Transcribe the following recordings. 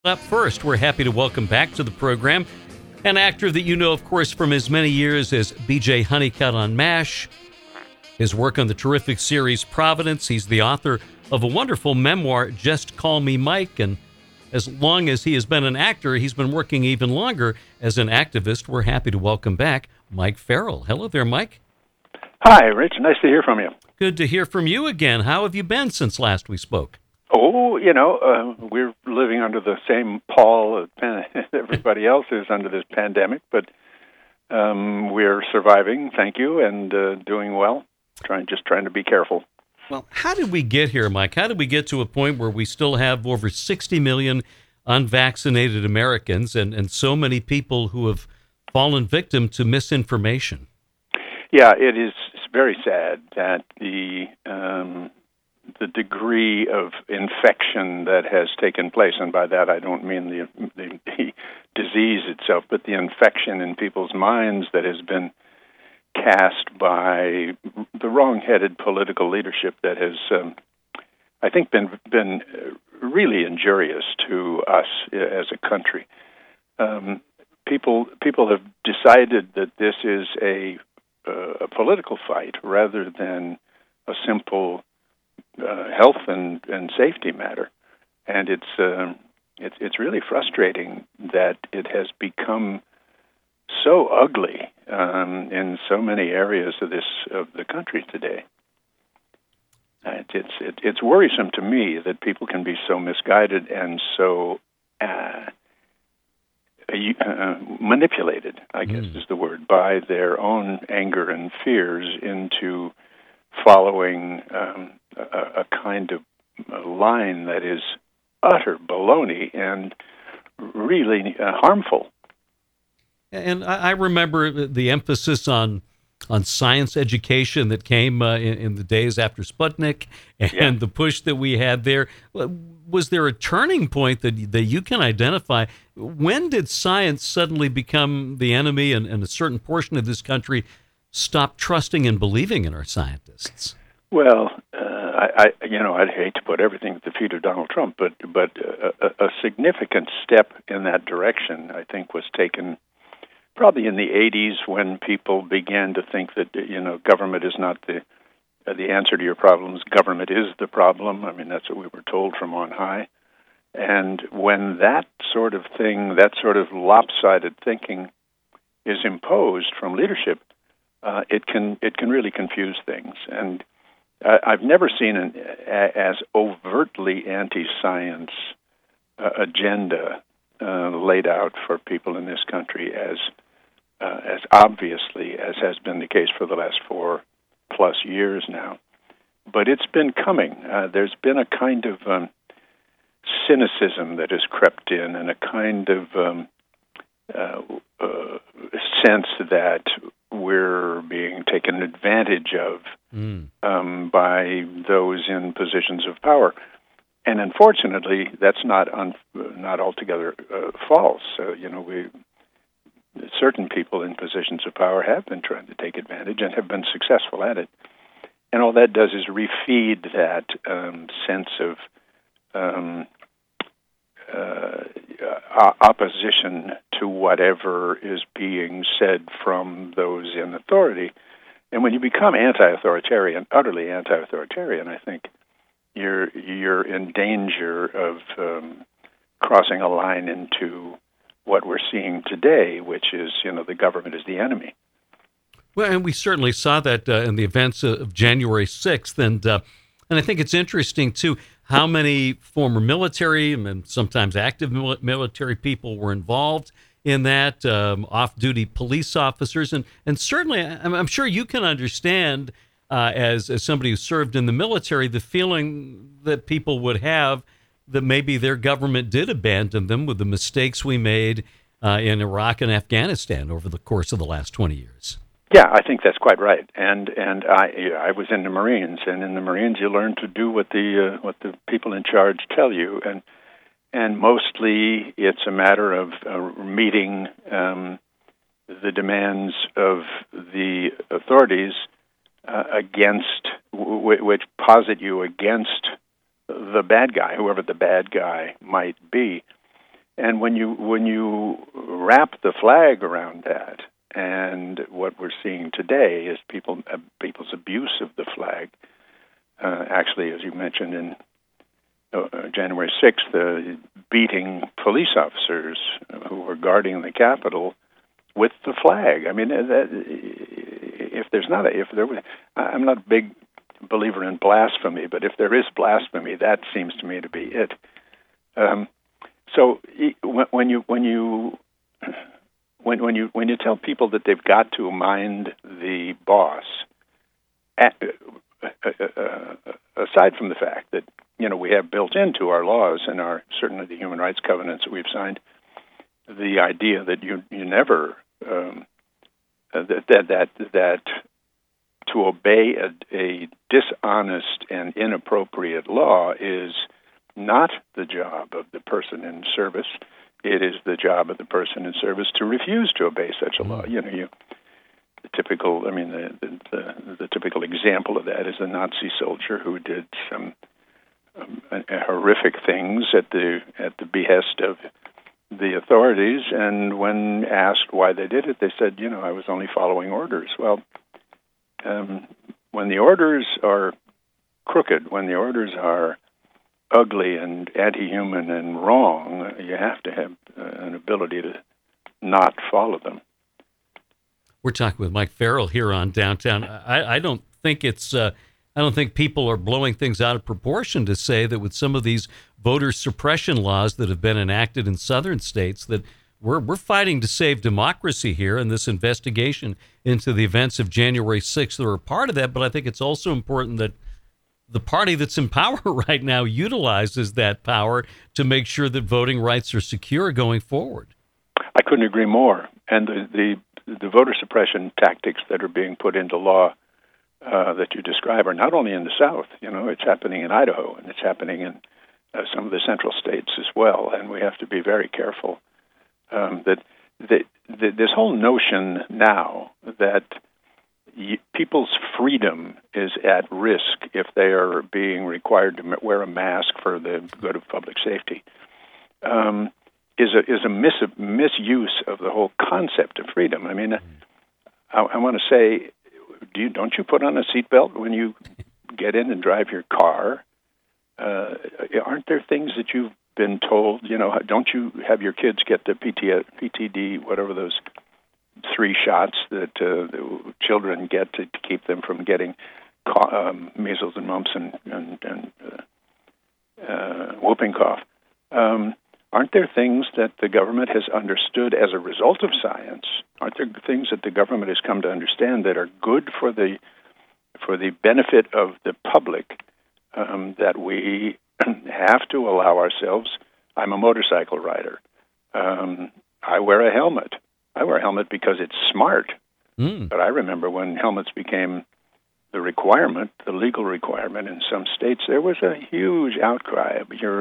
Up first, we're happy to welcome back to the program an actor that you know, of course, from his many years as B.J. Honeycutt on MASH, his work on the terrific series Providence. He's the author of a wonderful memoir, Just Call Me Mike, and as long as he has been an actor, he's been working even longer as an activist. We're happy to welcome back Mike Farrell. Hello there, Mike. Hi, Rich. Nice to hear from you. Good to hear from you again. How have you been since last we spoke? Oh, we're living under the same pall as everybody else is under this pandemic, but we're surviving, thank you, and doing well. Trying to be careful. Well, how did we get here, Mike? How did we get to a point where we still have over 60 million unvaccinated Americans and so many people who have fallen victim to misinformation? Yeah, it is very sad that the degree of infection that has taken place, and by that I don't mean the disease itself, but the infection in people's minds that has been cast by the wrong-headed political leadership that has, I think, been really injurious to us as a country. People have decided that this is a political fight rather than a simple health and safety matter, and it's really frustrating that it has become so ugly in so many areas of the country today. It's worrisome to me that people can be so misguided and so manipulated, I guess is the word, by their own anger and fears into following a kind of line that is utter baloney and really harmful. And I remember the emphasis on science education that came in the days after Sputnik and the push that we had there. Was there a turning point that you can identify? When did science suddenly become the enemy and a certain portion of this country stop trusting and believing in our scientists? Well, I'd hate to put everything at the feet of Donald Trump, but a significant step in that direction, I think, was taken probably in the 80s when people began to think that, government is not the answer to your problems. Government is the problem. I mean, that's what we were told from on high. And when that sort of thing, that sort of lopsided thinking is imposed from leadership, it can really confuse things. And I've never seen an as overtly anti-science agenda laid out for people in this country as obviously as has been the case for the last 4+ years now. But it's been coming. There's been a kind of cynicism that has crept in, and a kind of sense that we're being taken advantage of by those in positions of power. And unfortunately, that's not altogether false. Certain people in positions of power have been trying to take advantage and have been successful at it. And all that does is refeed that sense of opposition to whatever is being said from those in authority. And when you become anti-authoritarian, utterly anti-authoritarian, I think you're in danger of crossing a line into what we're seeing today, which is, the government is the enemy. Well, and we certainly saw that in the events of January 6th, and I think it's interesting too how many former military and sometimes active military people were involved in that, off-duty police officers, and certainly I'm sure you can understand as somebody who served in the military the feeling that people would have that maybe their government did abandon them with the mistakes we made in Iraq and Afghanistan over the course of the last 20 years. Yeah, I think that's quite right. And I was in the Marines, and in the Marines you learn to do what the people in charge tell you, and mostly it's a matter of meeting the demands of the authorities which posit you against the bad guy, whoever the bad guy might be. And when you wrap the flag around that, and what we're seeing today is people's abuse of the flag. Actually, as you mentioned in January 6th, beating police officers who were guarding the Capitol with the flag. I mean, I'm not a big believer in blasphemy, but if there is blasphemy, that seems to me to be it. So when you tell people that they've got to mind the boss, aside from the fact that we have built into our laws and certainly the human rights covenants that we've signed, the idea that you never that to obey a dishonest and inappropriate law is not the job of the person in service. It is the job of the person in service to refuse to obey such a law. The typical example of that is a Nazi soldier who did some horrific things at the behest of the authorities, and when asked why they did it, they said, I was only following orders. Well, when the orders are crooked, when the orders are ugly and anti-human and wrong, you have to have an ability to not follow them. We're talking with Mike Farrell here on Downtown. I don't think I don't think people are blowing things out of proportion to say that with some of these voter suppression laws that have been enacted in southern states, that we're fighting to save democracy here, and this investigation into the events of January 6th are a part of that. But I think it's also important that the party that's in power right now utilizes that power to make sure that voting rights are secure going forward. I couldn't agree more. And the voter suppression tactics that are being put into law that you describe are not only in the South. It's happening in Idaho, and it's happening in some of the central states as well. And we have to be very careful that this whole notion now that people's freedom is at risk if they are being required to wear a mask for the good of public safety is a misuse of the whole concept of freedom. I mean, I want to say, don't you put on a seatbelt when you get in and drive your car? Aren't there things that you've been told? Don't you have your kids get the PTD, whatever those 3 shots that the children get to keep them from getting measles and mumps and whooping cough? Aren't there things that the government has understood as a result of science? Aren't there things that the government has come to understand that are good for the benefit of the public that we have to allow ourselves? I'm a motorcycle rider. I wear a helmet. I wear a helmet because it's smart. But I remember when helmets became the requirement, the legal requirement in some states, there was a huge outcry.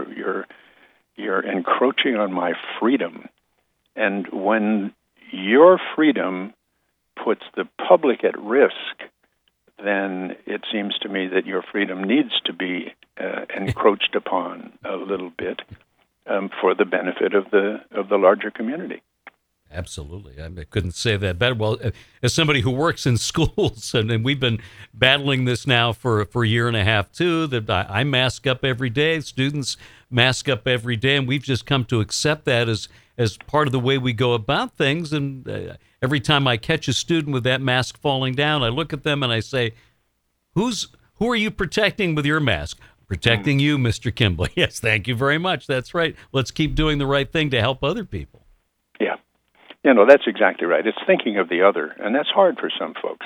You're encroaching on my freedom. And when your freedom puts the public at risk, then it seems to me that your freedom needs to be encroached upon a little bit for the benefit of the larger community. Absolutely. I couldn't say that better. Well, as somebody who works in schools, and we've been battling this now for a year and a half, too, that I mask up every day, students mask up every day, and we've just come to accept that as part of the way we go about things. And every time I catch a student with that mask falling down, I look at them and I say, who are you protecting with your mask? Protecting you, Mr. Kimball. Yes, thank you very much. That's right. Let's keep doing the right thing to help other people. Yeah. That's exactly right. It's thinking of the other, and that's hard for some folks.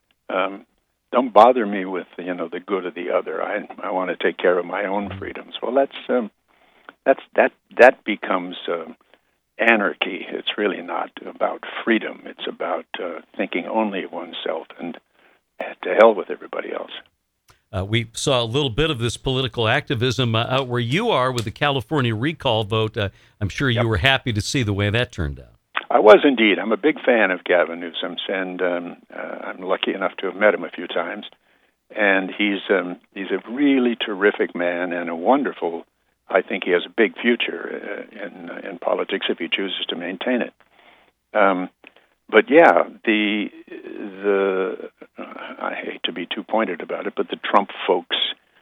Don't bother me with the good of the other. I want to take care of my own freedoms. Well, that becomes anarchy. It's really not about freedom. It's about thinking only of oneself, and to hell with everybody else. We saw a little bit of this political activism out where you are with the California recall vote. I'm sure you were happy to see the way that turned out. I was indeed. I'm a big fan of Gavin Newsom, and I'm lucky enough to have met him a few times. And he's a really terrific man and a wonderful I think he has a big future in politics if he chooses to maintain it. But yeah, I hate to be too pointed about it, but the Trump folks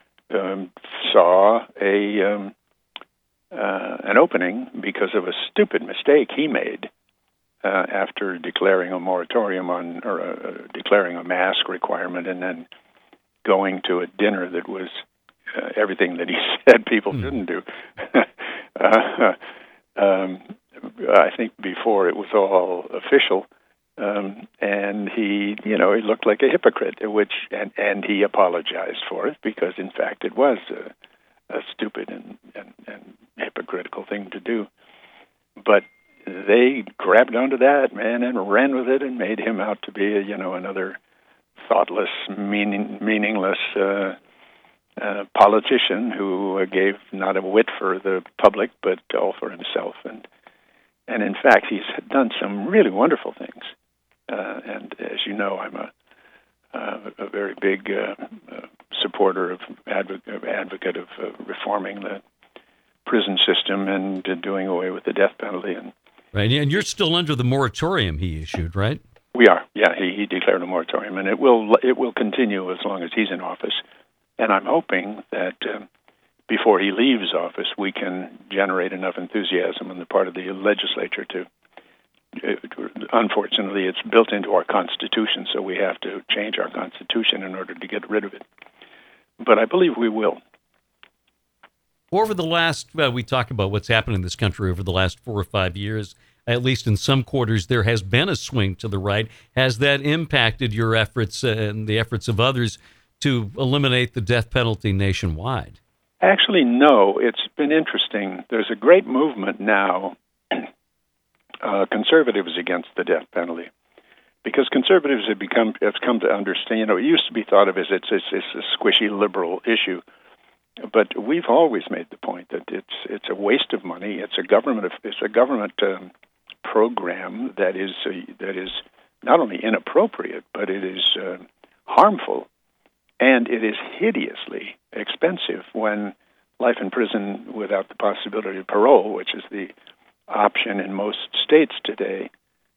saw an opening because of a stupid mistake he made after declaring a moratorium on, or declaring a mask requirement, and then going to a dinner that was everything that he said people shouldn't do. I think before it was all official, and he looked like a hypocrite, and he apologized for it because, in fact, it was a stupid and hypocritical thing to do. But they grabbed onto that, man, and ran with it and made him out to be, another thoughtless, meaningless politician who gave not a whit for the public, but all for himself. And in fact, he's done some really wonderful things. And as you know, I'm a very big supporter of advocate of reforming the prison system and doing away with the death penalty. And right, and you're still under the moratorium he issued, right? We are. Yeah, he declared a moratorium, and it will continue as long as he's in office. And I'm hoping that before he leaves office, we can generate enough enthusiasm on the part of the legislature to. Unfortunately, it's built into our Constitution, so we have to change our Constitution in order to get rid of it. But I believe we will. Over the last, we talk about what's happened in this country over the last 4 or 5 years, at least in some quarters, there has been a swing to the right. Has that impacted your efforts and the efforts of others to eliminate the death penalty nationwide? Actually, no. It's been interesting. There's a great movement now, conservatives against the death penalty, because conservatives have come to understand. It used to be thought of as it's a squishy liberal issue, but we've always made the point that it's a waste of money. It's a government program that is not only inappropriate, but it is harmful, and it is hideously expensive when life in prison without the possibility of parole, which is the option in most states today,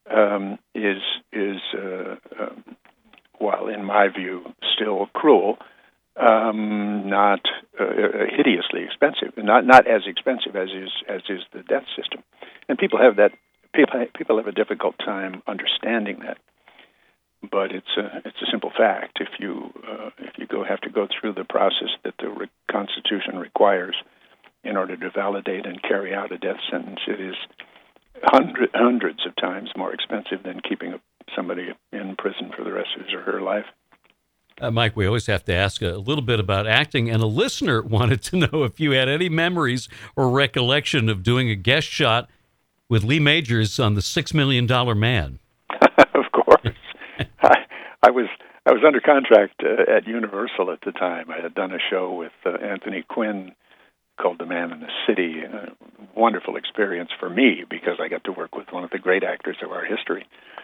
is while in my view still cruel, not hideously expensive, not as expensive as is the death system, and people have a difficult time understanding that. But it's a simple fact. If you have to go through the process that the Constitution requires in order to validate and carry out a death sentence, it is hundreds of times more expensive than keeping somebody in prison for the rest of his or her life. Mike, we always have to ask a little bit about acting, and a listener wanted to know if you had any memories or recollection of doing a guest shot with Lee Majors on The $6 Million Man. Of course. I was under contract at Universal at the time. I had done a show with Anthony Quinn called The Man in the City. A wonderful experience for me because I got to work with one of the great actors of our history.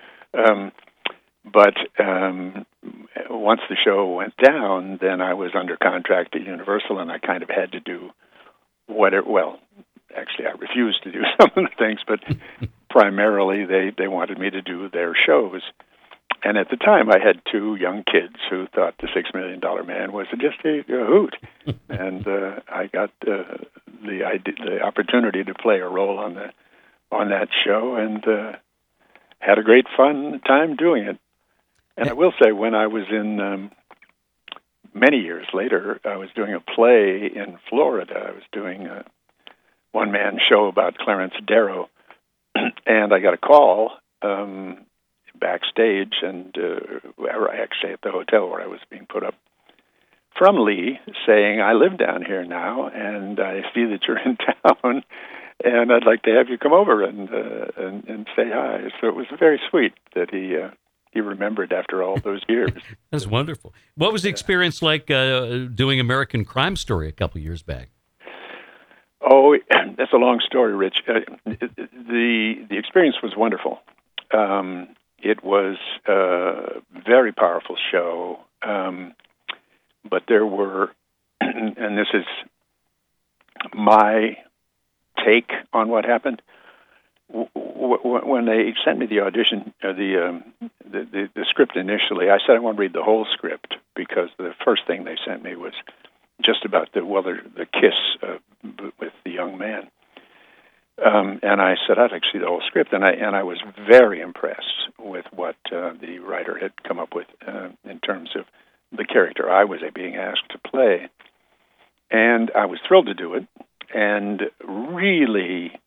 But once the show went down, then I was under contract at Universal, and I kind of had to do actually I refused to do some of the things, but primarily they wanted me to do their shows. And at the time, I had 2 young kids who thought The $6 Million Man was just a hoot. And I got the opportunity to play a role on that show, and had a great fun time doing it. And I will say, when I was in many years later, I was doing a play in Florida. I was doing a one-man show about Clarence Darrow, and I got a call backstage, and actually at the hotel where I was being put up, from Lee, saying, "I live down here now, and I see that you're in town, and I'd like to have you come over and say hi." So it was very sweet that he remembered after all those years. That's wonderful. What was the experience like doing American Crime Story a couple years back? Oh, that's a long story, Rich. The experience was wonderful. It was a very powerful show, but there were, and this is my take on what happened. When they sent me the audition, the script initially, I said I want to read the whole script because the first thing they sent me was just about the kiss with the young man. And I said I'd like to see the whole script, and I was very impressed with what the writer had come up with in terms of the character I was being asked to play, and I was thrilled to do it, and really.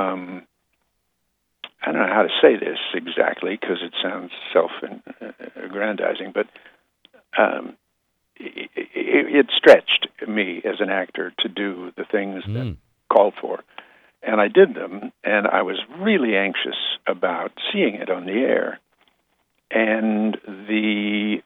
I don't know how to say this exactly because it sounds self-aggrandizing, but it stretched me as an actor to do the things that called for. And I did them, and I was really anxious about seeing it on the air. And the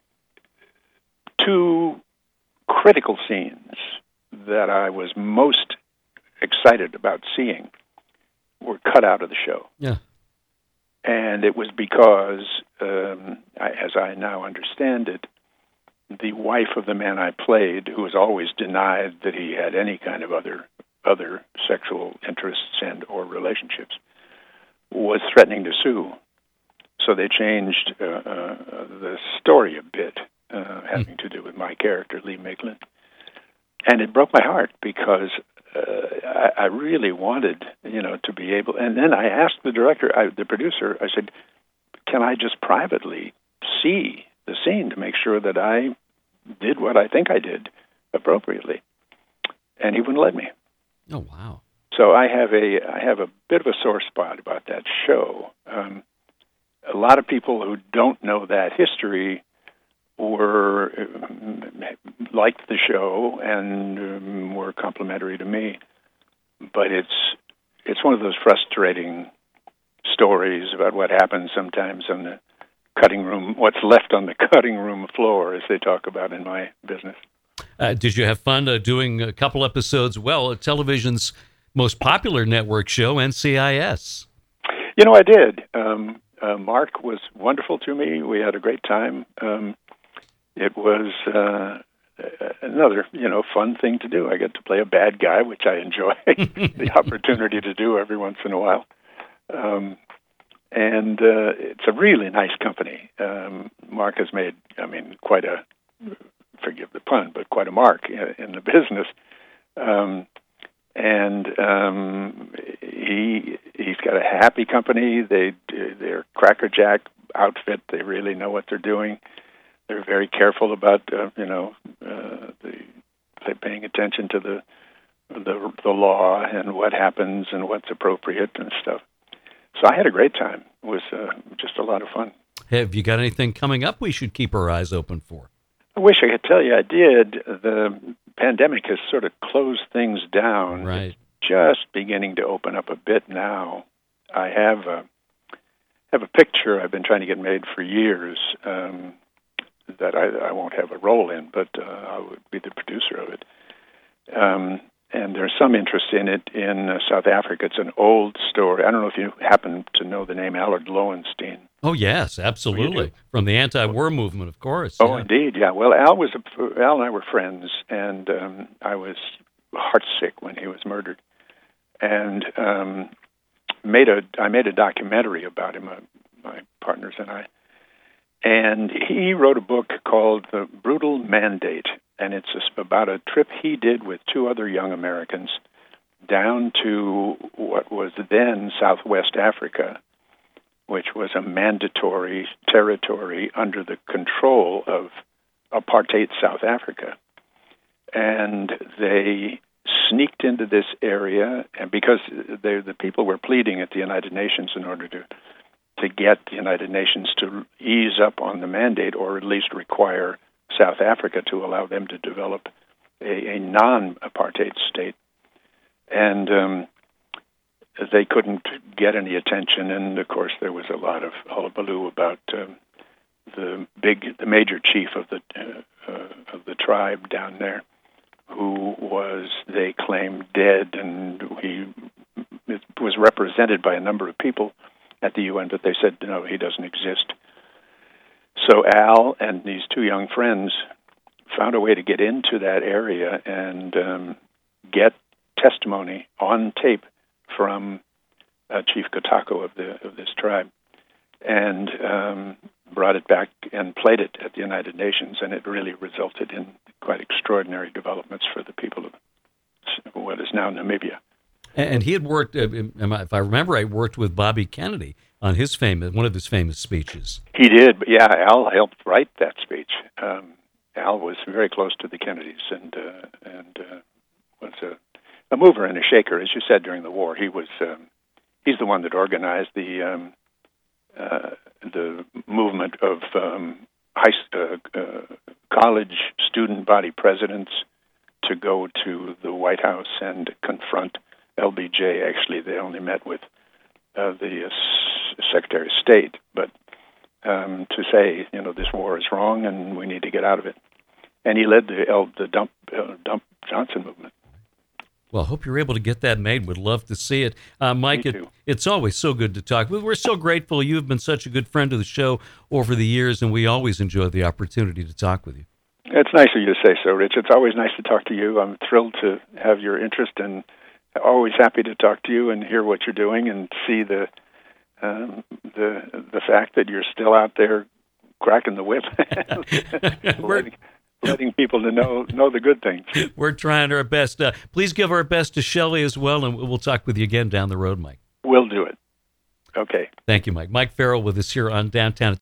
two critical scenes that I was most excited about seeing were cut out of the show. Yeah. And it was because, as I now understand it, the wife of the man I played, who was always denied that he had any kind of other sexual interests and or relationships, was threatening to sue. So they changed the story a bit, having to do with my character, Lee Miglin. And it broke my heart because I really wanted, to be able. And then I asked the director, the producer, I said, "Can I just privately see the scene to make sure that I did what I think I did appropriately?" And he wouldn't let me. Oh wow! So I have a bit of a sore spot about that show. A lot of people who don't know that history liked the show and were complimentary to me, but it's one of those frustrating stories about what happens sometimes on the cutting room, what's left on the cutting room floor, as they talk about in my business. Did you have fun doing a couple episodes? Well, television's most popular network show, NCIS. I did. Mark was wonderful to me. We had a great time. It was another, fun thing to do. I get to play a bad guy, which I enjoy the opportunity to do every once in a while. And it's a really nice company. Mark has made, quite a, forgive the pun, but quite a mark in the business. He's got a happy company. They're crackerjack outfit. They really know what they're doing. They're very careful about they're paying attention to the law and what happens and what's appropriate and stuff. So I had a great time. It was just a lot of fun. Have you got anything coming up we should keep our eyes open for? I wish I could tell you I did. The pandemic has sort of closed things down. Right. It's just beginning to open up a bit now. I have a picture I've been trying to get made for years that I won't have a role in, but I would be the producer of it. And there's some interest in it in South Africa. It's an old story. I don't know if you happen to know the name Allard Lowenstein. Oh, yes, absolutely. From the anti-war movement, of course. Oh, yeah. Indeed, yeah. Well, Al and I were friends, and I was heartsick when he was murdered. And I made a documentary about him, my partners and I. And he wrote a book called The Brutal Mandate, and it's about a trip he did with two other young Americans down to what was then Southwest Africa, which was a mandatory territory under the control of apartheid South Africa. And they sneaked into this area, and because the people were pleading at the United Nations in order to get the United Nations to ease up on the mandate, or at least require South Africa to allow them to develop a non-apartheid state. And they couldn't get any attention, and of course there was a lot of hullabaloo about the major chief of the tribe down there, who was, they claimed, dead, and he was represented by a number of people at the UN, but they said, no, he doesn't exist. So Al and these two young friends found a way to get into that area and get testimony on tape from Chief Kotako of this tribe, and brought it back and played it at the United Nations, and it really resulted in quite extraordinary developments for the people of what is now Namibia. And he had worked, if I remember right, worked with Bobby Kennedy on one of his famous speeches. He did, but yeah, Al helped write that speech. Al was very close to the Kennedys and was a mover and a shaker, as you said, during the war. He's the one that organized the movement of college student body presidents to go to the White House and confront LBJ. Actually, they only met with the Secretary of State, but to say, this war is wrong and we need to get out of it. And he led the Dump Johnson movement. Well, I hope you're able to get that made. Would love to see it. Mike, it's always so good to talk. We're so grateful. You've been such a good friend of the show over the years, and we always enjoy the opportunity to talk with you. It's nice of you to say so, Rich. It's always nice to talk to you. I'm thrilled to have your interest, and always happy to talk to you and hear what you're doing and see the fact that you're still out there cracking the whip, letting people to know the good things. We're trying our best. Please give our best to Shelley as well, and we'll talk with you again down the road, Mike. We'll do it. Okay. Thank you, Mike. Mike Farrell with us here on Downtown.